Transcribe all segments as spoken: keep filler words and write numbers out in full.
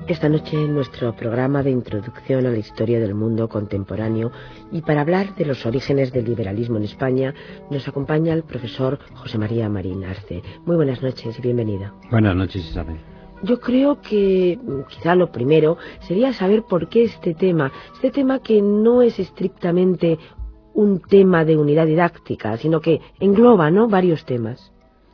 Esta noche en nuestro programa de introducción a la historia del mundo contemporáneo y para hablar de los orígenes del liberalismo en España nos acompaña el profesor José María Marín Arce. Muy buenas noches y bienvenido. Buenas noches, Isabel. Yo creo que quizá lo primero sería saber por qué este tema, este tema que no es estrictamente un tema de unidad didáctica, sino que engloba, ¿no?, varios temas.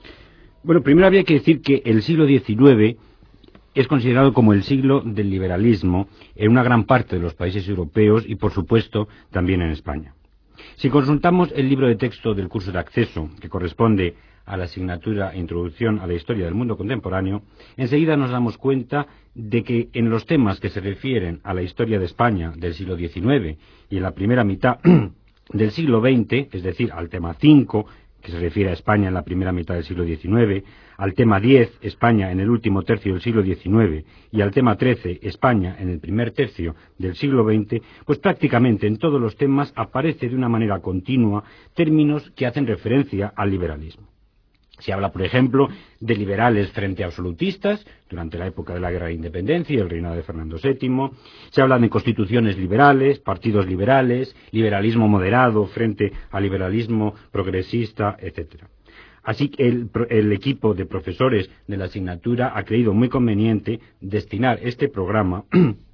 Bueno, primero habría que decir que el siglo diecinueve es considerado como el siglo del liberalismo en una gran parte de los países europeos y, por supuesto, también en España. Si consultamos el libro de texto del curso de acceso, que corresponde a la asignatura Introducción a la Historia del Mundo Contemporáneo, enseguida nos damos cuenta de que en los temas que se refieren a la historia de España del siglo diecinueve y en la primera mitad del siglo veinte, es decir, al tema cinco, que se refiere a España en la primera mitad del siglo diecinueve, al tema diez, España en el último tercio del siglo diecinueve, y al tema trece, España en el primer tercio del siglo veinte, pues prácticamente en todos los temas aparece de una manera continua términos que hacen referencia al liberalismo. Se habla, por ejemplo, de liberales frente a absolutistas durante la época de la Guerra de Independencia y el reinado de Fernando séptimo. Se habla de constituciones liberales, partidos liberales, liberalismo moderado frente al liberalismo progresista, etcétera. Así que el, el equipo de profesores de la asignatura ha creído muy conveniente destinar este programa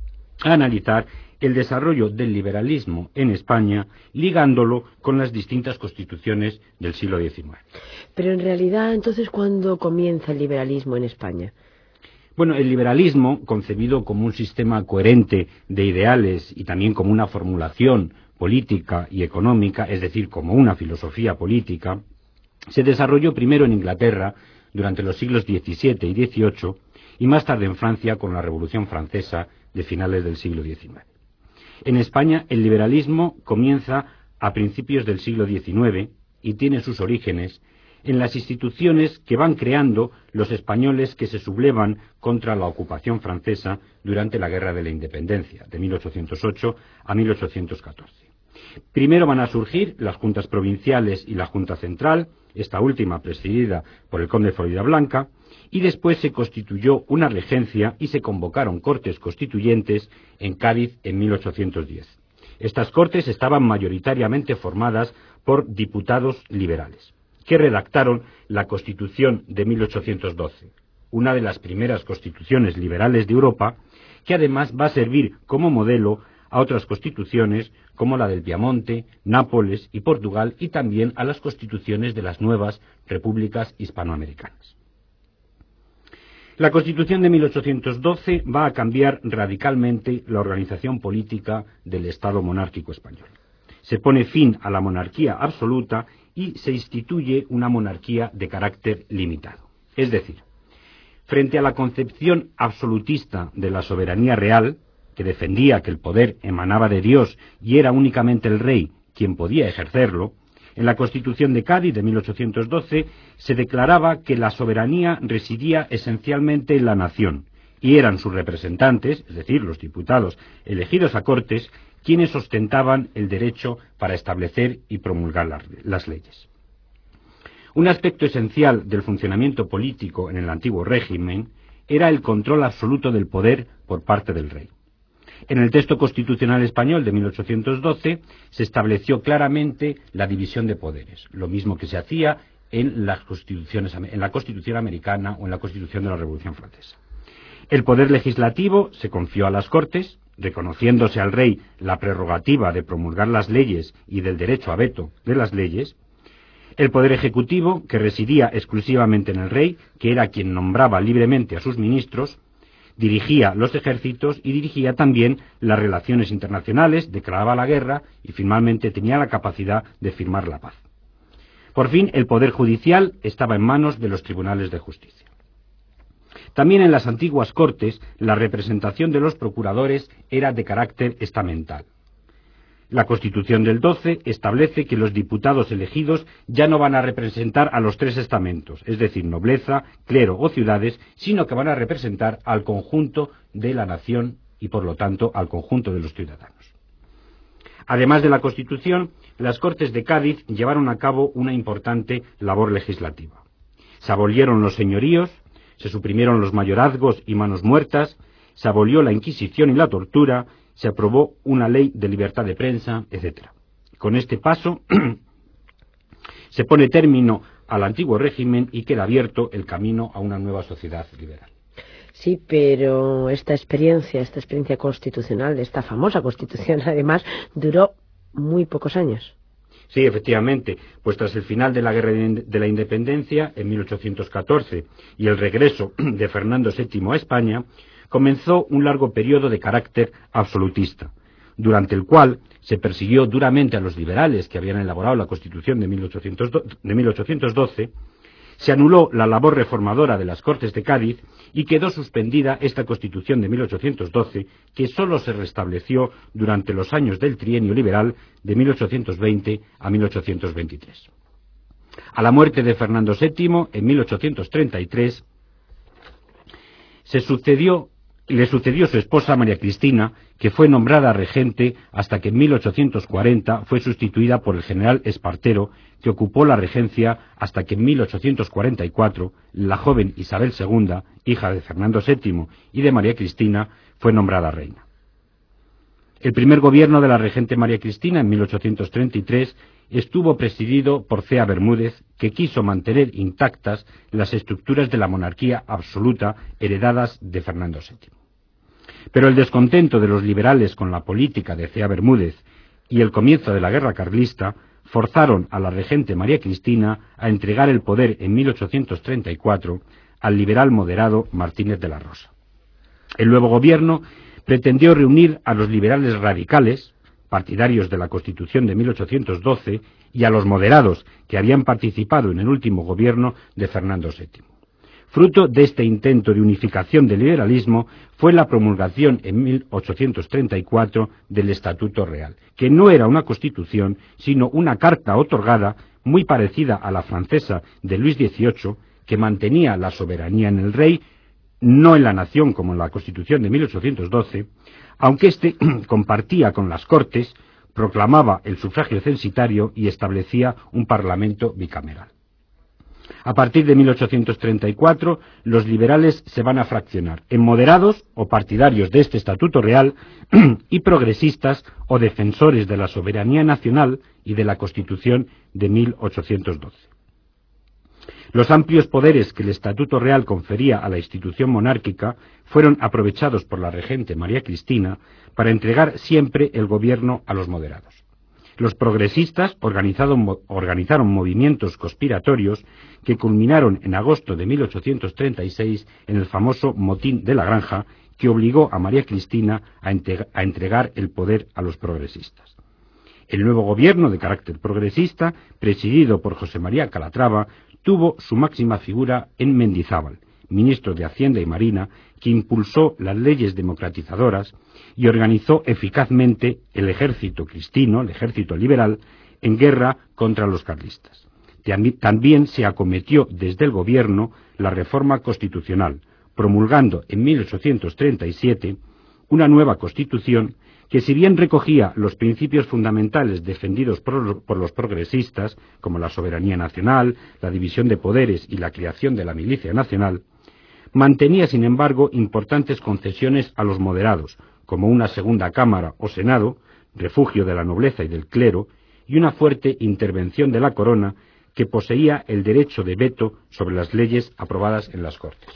a analizar el desarrollo del liberalismo en España, ligándolo con las distintas constituciones del siglo diecinueve. Pero en realidad, entonces, ¿cuándo comienza el liberalismo en España? Bueno, el liberalismo, concebido como un sistema coherente de ideales y también como una formulación política y económica, es decir, como una filosofía política, se desarrolló primero en Inglaterra durante los siglos diecisiete y dieciocho y más tarde en Francia con la Revolución Francesa de finales del siglo diecinueve. En España, el liberalismo comienza a principios del siglo diecinueve y tiene sus orígenes en las instituciones que van creando los españoles que se sublevan contra la ocupación francesa durante la Guerra de la Independencia, de mil ochocientos ocho a mil ochocientos catorce. Primero van a surgir las juntas provinciales y la Junta Central, esta última presidida por el conde Floridablanca, y después se constituyó una regencia y se convocaron cortes constituyentes en Cádiz en mil ochocientos diez. Estas cortes estaban mayoritariamente formadas por diputados liberales, que redactaron la Constitución de mil ochocientos doce, una de las primeras constituciones liberales de Europa, que además va a servir como modelo a otras constituciones como la del Piamonte, Nápoles y Portugal, y también a las constituciones de las nuevas repúblicas hispanoamericanas. La Constitución de mil ochocientos doce va a cambiar radicalmente la organización política del Estado monárquico español. Se pone fin a la monarquía absoluta y se instituye una monarquía de carácter limitado. Es decir, frente a la concepción absolutista de la soberanía real, que defendía que el poder emanaba de Dios y era únicamente el rey quien podía ejercerlo, en la Constitución de Cádiz de mil ochocientos doce se declaraba que la soberanía residía esencialmente en la nación y eran sus representantes, es decir, los diputados elegidos a Cortes, quienes ostentaban el derecho para establecer y promulgar las, las leyes. Un aspecto esencial del funcionamiento político en el antiguo régimen era el control absoluto del poder por parte del rey. En el texto constitucional español de mil ochocientos doce se estableció claramente la división de poderes, lo mismo que se hacía en las constituciones, en la Constitución americana o en la Constitución de la Revolución Francesa. El poder legislativo se confió a las Cortes, reconociéndose al rey la prerrogativa de promulgar las leyes y del derecho a veto de las leyes. El poder ejecutivo, que residía exclusivamente en el rey, que era quien nombraba libremente a sus ministros, dirigía los ejércitos y dirigía también las relaciones internacionales, declaraba la guerra y finalmente tenía la capacidad de firmar la paz. Por fin, el poder judicial estaba en manos de los tribunales de justicia. También en las antiguas Cortes, la representación de los procuradores era de carácter estamental. La Constitución del doce establece que los diputados elegidos ya no van a representar a los tres estamentos, es decir, nobleza, clero o ciudades, sino que van a representar al conjunto de la nación y, por lo tanto, al conjunto de los ciudadanos. Además de la Constitución, las Cortes de Cádiz llevaron a cabo una importante labor legislativa. Se abolieron los señoríos, se suprimieron los mayorazgos y manos muertas, se abolió la Inquisición y la tortura, se aprobó una ley de libertad de prensa, etcétera. Con este paso se pone término al antiguo régimen y queda abierto el camino a una nueva sociedad liberal. Sí, pero esta experiencia, esta experiencia constitucional, esta famosa constitución, además, duró muy pocos años. Sí, efectivamente, pues tras el final de la Guerra de la Independencia, en mil ochocientos catorce, y el regreso de Fernando séptimo a España, comenzó un largo periodo de carácter absolutista, durante el cual se persiguió duramente a los liberales que habían elaborado la Constitución de mil ochocientos doce, se anuló la labor reformadora de las Cortes de Cádiz y quedó suspendida esta Constitución de mil ochocientos doce, que sólo se restableció durante los años del trienio liberal de mil ochocientos veinte a mil ochocientos veintitrés. A la muerte de Fernando séptimo, en mil ochocientos treinta y tres, se sucedió, le sucedió su esposa María Cristina, que fue nombrada regente hasta que en mil ochocientos cuarenta fue sustituida por el general Espartero, que ocupó la regencia hasta que en mil ochocientos cuarenta y cuatro la joven Isabel segunda, hija de Fernando séptimo y de María Cristina, fue nombrada reina. El primer gobierno de la regente María Cristina, en mil ochocientos treinta y tres, estuvo presidido por Cea Bermúdez, que quiso mantener intactas las estructuras de la monarquía absoluta heredadas de Fernando séptimo. Pero el descontento de los liberales con la política de Cea Bermúdez y el comienzo de la guerra carlista forzaron a la regente María Cristina a entregar el poder en mil ochocientos treinta y cuatro al liberal moderado Martínez de la Rosa. El nuevo gobierno pretendió reunir a los liberales radicales, partidarios de la Constitución de mil ochocientos doce, y a los moderados que habían participado en el último gobierno de Fernando séptimo. Fruto de este intento de unificación del liberalismo fue la promulgación en mil ochocientos treinta y cuatro del Estatuto Real, que no era una constitución, sino una carta otorgada muy parecida a la francesa de Luis dieciocho, que mantenía la soberanía en el rey, no en la nación como en la Constitución de mil ochocientos doce, aunque éste compartía con las Cortes, proclamaba el sufragio censitario y establecía un parlamento bicameral. A partir de mil ochocientos treinta y cuatro, los liberales se van a fraccionar en moderados o partidarios de este Estatuto Real y progresistas o defensores de la soberanía nacional y de la Constitución de mil ochocientos doce. Los amplios poderes que el Estatuto Real confería a la institución monárquica fueron aprovechados por la regente María Cristina para entregar siempre el gobierno a los moderados. Los progresistas organizaron, organizaron movimientos conspiratorios que culminaron en agosto de mil ochocientos treinta y seis en el famoso Motín de la Granja, que obligó a María Cristina a, a entregar el poder a los progresistas. El nuevo gobierno de carácter progresista, presidido por José María Calatrava, tuvo su máxima figura en Mendizábal, ministro de Hacienda y Marina, que impulsó las leyes democratizadoras y organizó eficazmente el ejército cristino, el ejército liberal, en guerra contra los carlistas. También se acometió desde el gobierno la reforma constitucional, promulgando en mil ochocientos treinta y siete una nueva constitución que, si bien recogía los principios fundamentales defendidos por, por los progresistas, como la soberanía nacional, la división de poderes y la creación de la milicia nacional, mantenía, sin embargo, importantes concesiones a los moderados, como una segunda Cámara o Senado, refugio de la nobleza y del clero, y una fuerte intervención de la corona, que poseía el derecho de veto sobre las leyes aprobadas en las Cortes.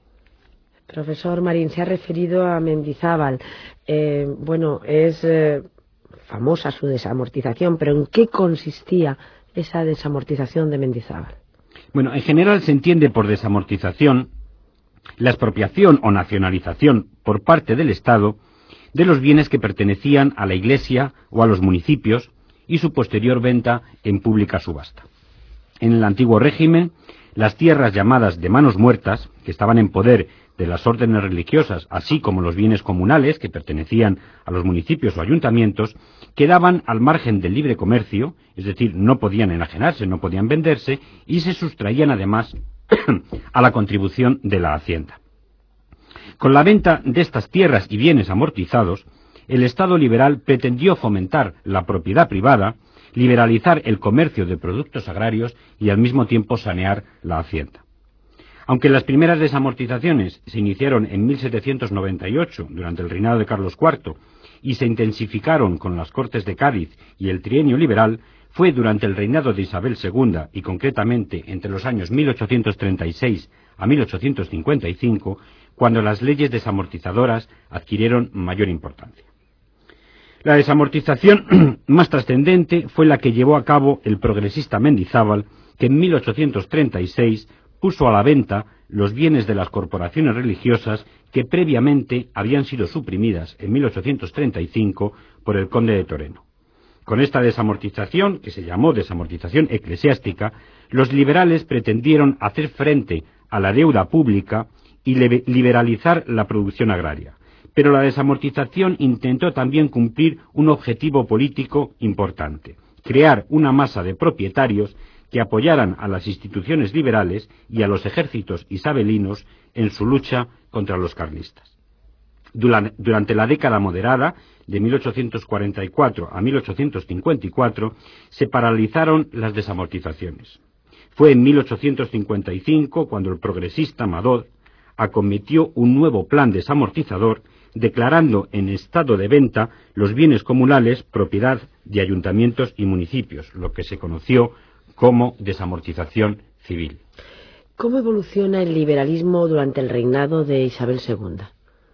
Profesor Marín, se ha referido a Mendizábal. Eh, bueno, es eh, famosa su desamortización, pero ¿en qué consistía esa desamortización de Mendizábal? Bueno, en general se entiende por desamortización la expropiación o nacionalización por parte del Estado de los bienes que pertenecían a la Iglesia o a los municipios y su posterior venta en pública subasta. En el antiguo régimen, las tierras llamadas de manos muertas, que estaban en poder de las órdenes religiosas, así como los bienes comunales que pertenecían a los municipios o ayuntamientos, quedaban al margen del libre comercio, es decir, no podían enajenarse, no podían venderse, y se sustraían además a la contribución de la Hacienda. Con la venta de estas tierras y bienes amortizados, el Estado liberal pretendió fomentar la propiedad privada, liberalizar el comercio de productos agrarios y al mismo tiempo sanear la Hacienda. Aunque las primeras desamortizaciones se iniciaron en mil setecientos noventa y ocho, durante el reinado de Carlos cuarto, y se intensificaron con las Cortes de Cádiz y el trienio liberal, fue durante el reinado de Isabel segunda, y concretamente entre los años mil ochocientos treinta y seis a mil ochocientos cincuenta y cinco, cuando las leyes desamortizadoras adquirieron mayor importancia. La desamortización más trascendente fue la que llevó a cabo el progresista Mendizábal, que en mil ochocientos treinta y seis puso a la venta los bienes de las corporaciones religiosas que previamente habían sido suprimidas en mil ochocientos treinta y cinco por el conde de Toreno. Con esta desamortización, que se llamó desamortización eclesiástica, los liberales pretendieron hacer frente a la deuda pública y liberalizar la producción agraria. Pero la desamortización intentó también cumplir un objetivo político importante: crear una masa de propietarios que apoyaran a las instituciones liberales y a los ejércitos isabelinos en su lucha contra los carlistas. Durante la década moderada, de mil ochocientos cuarenta y cuatro a mil ochocientos cincuenta y cuatro, se paralizaron las desamortizaciones. Fue en mil ochocientos cincuenta y cinco cuando el progresista Madot acometió un nuevo plan desamortizador, declarando en estado de venta los bienes comunales propiedad de ayuntamientos y municipios, lo que se conoció como desamortización civil. ¿Cómo evoluciona el liberalismo durante el reinado de Isabel segunda?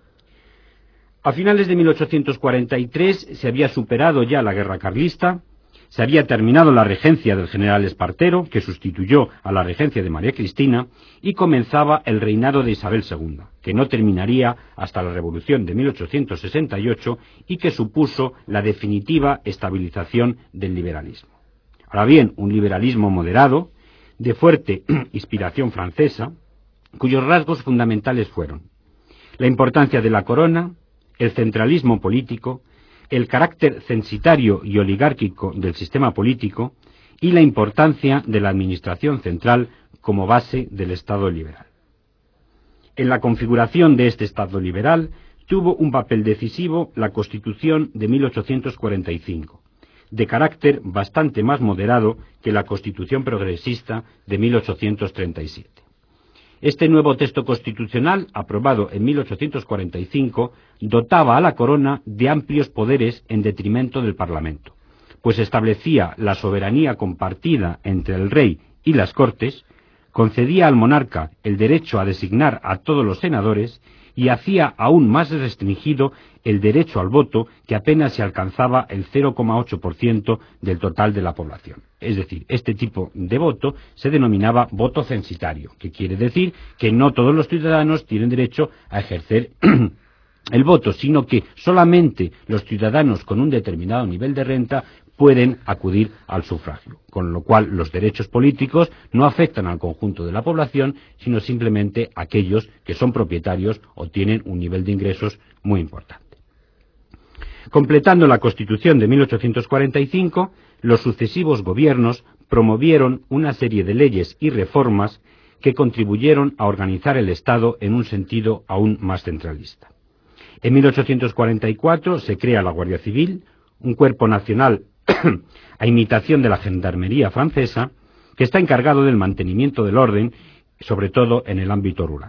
A finales de mil ochocientos cuarenta y tres se había superado ya la guerra carlista, se había terminado la regencia del general Espartero, que sustituyó a la regencia de María Cristina, y comenzaba el reinado de Isabel segunda, que no terminaría hasta la Revolución de mil ochocientos sesenta y ocho y que supuso la definitiva estabilización del liberalismo. Ahora bien, un liberalismo moderado, de fuerte inspiración francesa, cuyos rasgos fundamentales fueron la importancia de la corona, el centralismo político, el carácter censitario y oligárquico del sistema político y la importancia de la administración central como base del Estado liberal. En la configuración de este Estado liberal tuvo un papel decisivo la Constitución de mil ochocientos cuarenta y cinco, de carácter bastante más moderado que la Constitución progresista de mil ochocientos treinta y siete. Este nuevo texto constitucional, aprobado en mil ochocientos cuarenta y cinco, dotaba a la corona de amplios poderes en detrimento del Parlamento, pues establecía la soberanía compartida entre el rey y las Cortes, concedía al monarca el derecho a designar a todos los senadores y hacía aún más restringido el derecho al voto, que apenas se alcanzaba el cero coma ocho por ciento del total de la población. Es decir, este tipo de voto se denominaba voto censitario, que quiere decir que no todos los ciudadanos tienen derecho a ejercer el voto, sino que solamente los ciudadanos con un determinado nivel de renta pueden acudir al sufragio, con lo cual los derechos políticos no afectan al conjunto de la población, sino simplemente a aquellos que son propietarios o tienen un nivel de ingresos muy importante. Completando la Constitución de mil ochocientos cuarenta y cinco, los sucesivos gobiernos promovieron una serie de leyes y reformas que contribuyeron a organizar el Estado en un sentido aún más centralista. En mil ochocientos cuarenta y cuatro se crea la Guardia Civil, un cuerpo nacional a imitación de la gendarmería francesa, que está encargado del mantenimiento del orden, sobre todo en el ámbito rural.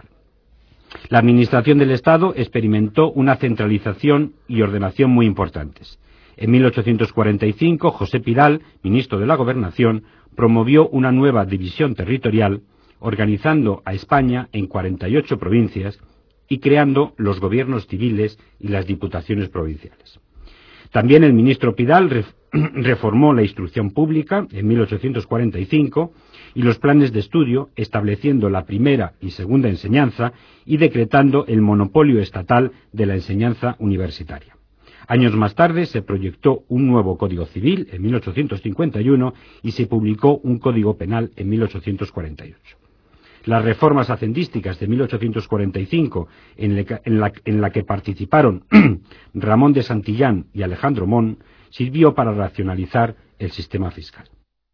La administración del Estado experimentó una centralización y ordenación muy importantes. En mil ochocientos cuarenta y cinco, José Pidal, ministro de la Gobernación, promovió una nueva división territorial, organizando a España en cuarenta y ocho provincias y creando los gobiernos civiles y las diputaciones provinciales. También el ministro Pidal reformó la instrucción pública en mil ochocientos cuarenta y cinco y los planes de estudio, estableciendo la primera y segunda enseñanza y decretando el monopolio estatal de la enseñanza universitaria. Años más tarde se proyectó un nuevo Código Civil en mil ochocientos cincuenta y uno y se publicó un Código Penal en mil ochocientos cuarenta y ocho. Las reformas hacendísticas de mil ochocientos cuarenta y cinco, en la, en la, en la que participaron Ramón de Santillán y Alejandro Mon, sirvió para racionalizar el sistema fiscal.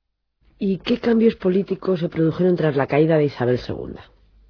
¿Y qué cambios políticos se produjeron tras la caída de Isabel segunda?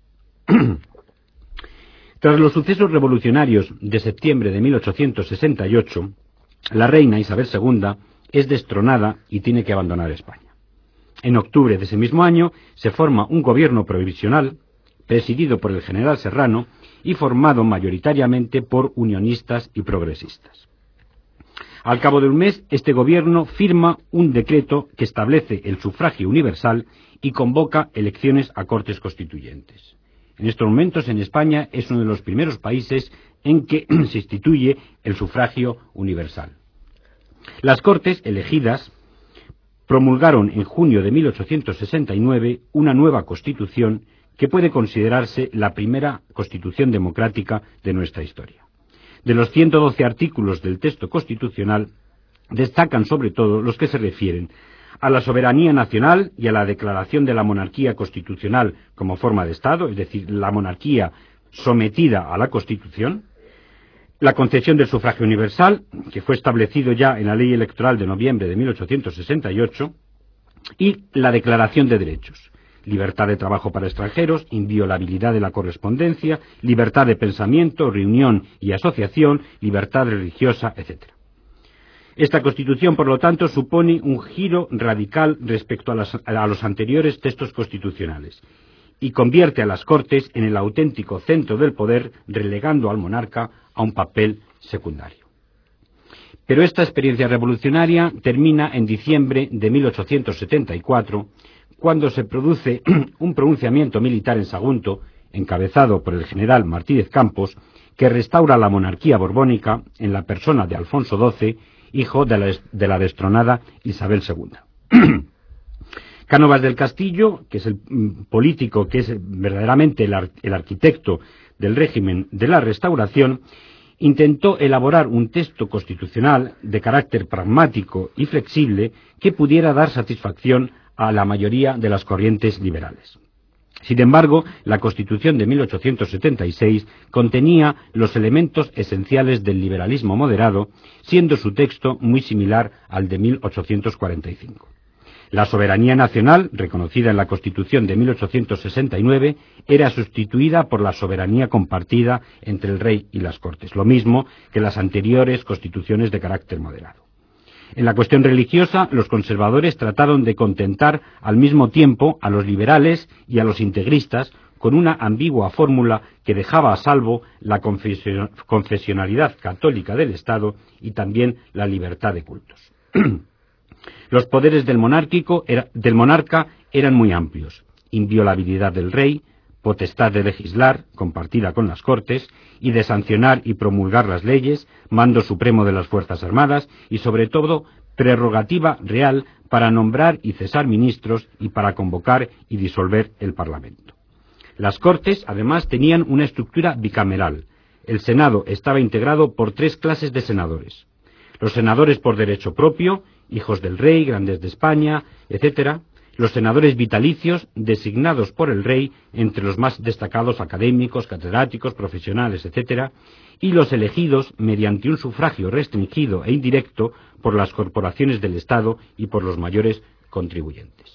Tras los sucesos revolucionarios de septiembre de mil ochocientos sesenta y ocho, la reina Isabel segunda es destronada y tiene que abandonar España. En octubre de ese mismo año se forma un gobierno provisional presidido por el general Serrano y formado mayoritariamente por unionistas y progresistas. Al cabo de un mes, este gobierno firma un decreto que establece el sufragio universal y convoca elecciones a Cortes Constituyentes. En estos momentos, en España, es uno de los primeros países en que se instituye el sufragio universal. Las Cortes elegidas promulgaron en junio de mil ochocientos sesenta y nueve una nueva Constitución que puede considerarse la primera Constitución democrática de nuestra historia. De los ciento doce artículos del texto constitucional, destacan sobre todo los que se refieren a la soberanía nacional y a la declaración de la monarquía constitucional como forma de Estado, es decir, la monarquía sometida a la Constitución, la concesión del sufragio universal, que fue establecido ya en la Ley Electoral de noviembre de mil ochocientos sesenta y ocho, y la Declaración de Derechos. Libertad de trabajo para extranjeros, inviolabilidad de la correspondencia, libertad de pensamiento, reunión y asociación, libertad religiosa, etcétera. Esta Constitución, por lo tanto, supone un giro radical respecto a, las, a los anteriores textos constitucionales y convierte a las Cortes en el auténtico centro del poder, relegando al monarca a un papel secundario. Pero esta experiencia revolucionaria termina en diciembre de mil ochocientos setenta y cuatro, cuando se produce un pronunciamiento militar en Sagunto, encabezado por el general Martínez Campos, que restaura la monarquía borbónica en la persona de Alfonso doce, hijo de la, de la destronada Isabel segunda. Cánovas del Castillo, que es el político que es verdaderamente el, ar, el arquitecto del régimen de la Restauración, intentó elaborar un texto constitucional de carácter pragmático y flexible que pudiera dar satisfacción a la mayoría de las corrientes liberales. Sin embargo, la Constitución de mil ochocientos setenta y seis contenía los elementos esenciales del liberalismo moderado, siendo su texto muy similar al de mil ochocientos cuarenta y cinco. La soberanía nacional, reconocida en la Constitución de mil ochocientos sesenta y nueve, era sustituida por la soberanía compartida entre el rey y las Cortes, lo mismo que las anteriores constituciones de carácter moderado. En la cuestión religiosa, los conservadores trataron de contentar al mismo tiempo a los liberales y a los integristas con una ambigua fórmula que dejaba a salvo la confesionalidad católica del Estado y también la libertad de cultos. Los poderes del, monárquico era, del monarca eran muy amplios: inviolabilidad del rey, potestad de legislar, compartida con las Cortes, y de sancionar y promulgar las leyes, mando supremo de las Fuerzas Armadas y, sobre todo, prerrogativa real para nombrar y cesar ministros y para convocar y disolver el Parlamento. Las Cortes, además, tenían una estructura bicameral. El Senado estaba integrado por tres clases de senadores: los senadores por derecho propio, hijos del rey, grandes de España, etcétera; los senadores vitalicios, designados por el rey entre los más destacados académicos, catedráticos, profesionales, etcétera; y los elegidos mediante un sufragio restringido e indirecto por las corporaciones del Estado y por los mayores contribuyentes.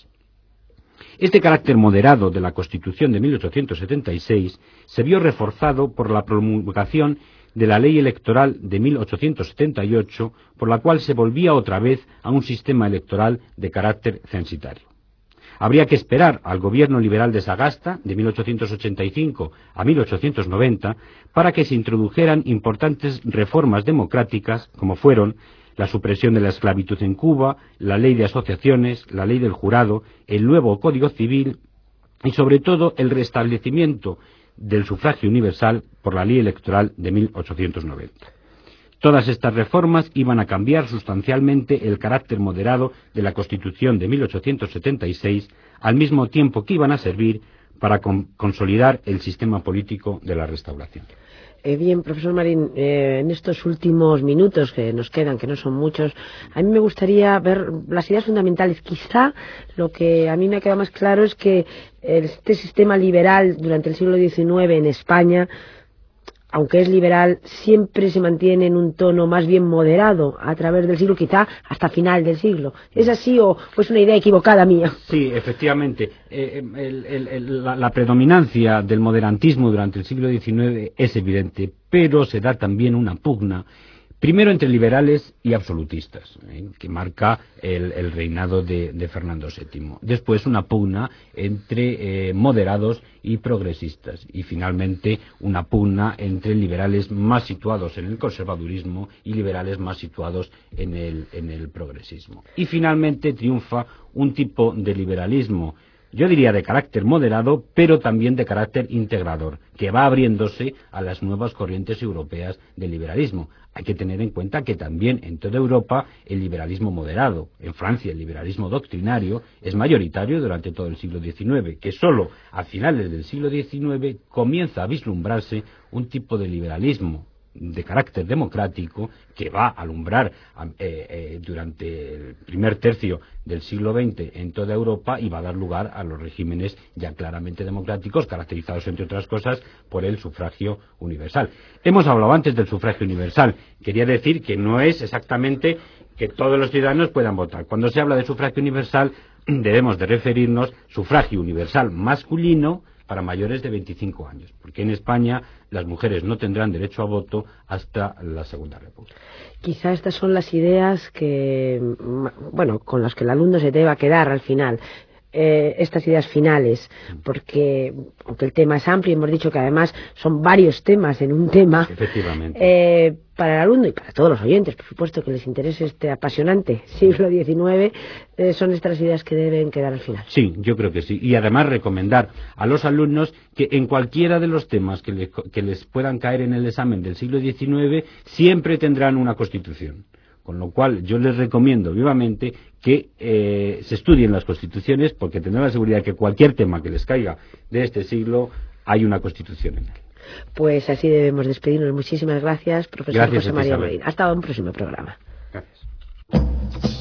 Este carácter moderado de la Constitución de mil ochocientos setenta y seis se vio reforzado por la promulgación de la Ley Electoral de mil ochocientos setenta y ocho, por la cual se volvía otra vez a un sistema electoral de carácter censitario. Habría que esperar al gobierno liberal de Sagasta, de mil ochocientos ochenta y cinco a mil ochocientos noventa, para que se introdujeran importantes reformas democráticas, como fueron la supresión de la esclavitud en Cuba, la ley de asociaciones, la ley del jurado, el nuevo Código Civil y, sobre todo, el restablecimiento del sufragio universal por la Ley Electoral de mil ochocientos noventa. Todas estas reformas iban a cambiar sustancialmente el carácter moderado de la Constitución de mil ochocientos setenta y seis, al mismo tiempo que iban a servir para con consolidar el sistema político de la Restauración. Eh, bien, profesor Marín, eh, en estos últimos minutos que nos quedan, que no son muchos, a mí me gustaría ver las ideas fundamentales. Quizá lo que a mí me ha quedado más claro es que este sistema liberal durante el siglo diecinueve en España, aunque es liberal, siempre se mantiene en un tono más bien moderado a través del siglo, quizá hasta final del siglo. ¿Es así o es una idea equivocada mía? Sí, efectivamente. Eh, el, el, el, la, la predominancia del moderantismo durante el siglo diecinueve es evidente, pero se da también una pugna Primero entre liberales y absolutistas, ¿eh? que marca el, el reinado de, de Fernando séptimo. Después una pugna entre eh, moderados y progresistas. Y finalmente una pugna entre liberales más situados en el conservadurismo y liberales más situados en el, en el progresismo. Y finalmente triunfa un tipo de liberalismo, yo diría de carácter moderado, pero también de carácter integrador, que va abriéndose a las nuevas corrientes europeas del liberalismo. Hay que tener en cuenta que también en toda Europa el liberalismo moderado, en Francia el liberalismo doctrinario, es mayoritario durante todo el siglo diecinueve, que solo a finales del siglo diecinueve comienza a vislumbrarse un tipo de liberalismo de carácter democrático que va a alumbrar eh, eh, durante el primer tercio del siglo veinte en toda Europa y va a dar lugar a los regímenes ya claramente democráticos, caracterizados entre otras cosas por el sufragio universal. Hemos hablado antes del sufragio universal. Quería decir que no es exactamente que todos los ciudadanos puedan votar. Cuando se habla de sufragio universal debemos de referirnos sufragio universal masculino para mayores de veinticinco años, porque en España las mujeres no tendrán derecho a voto hasta la Segunda República. Quizá estas son las ideas que, bueno, con las que el alumno se deba quedar al final. Eh, estas ideas finales, porque aunque el tema es amplio, hemos dicho que además son varios temas en un tema. Efectivamente. Eh, para el alumno y para todos los oyentes, por supuesto, que les interese este apasionante siglo diecinueve, eh, son estas ideas que deben quedar al final. Sí, yo creo que sí. Y además recomendar a los alumnos que en cualquiera de los temas que, le, que les puedan caer en el examen del siglo diecinueve, siempre tendrán una Constitución. Con lo cual yo les recomiendo vivamente que eh, se estudien las constituciones, porque tendrán la seguridad que cualquier tema que les caiga de este siglo hay una Constitución en él. Pues así debemos despedirnos. Muchísimas gracias, profesor Gracias José María Marín. Hasta un próximo programa. Gracias.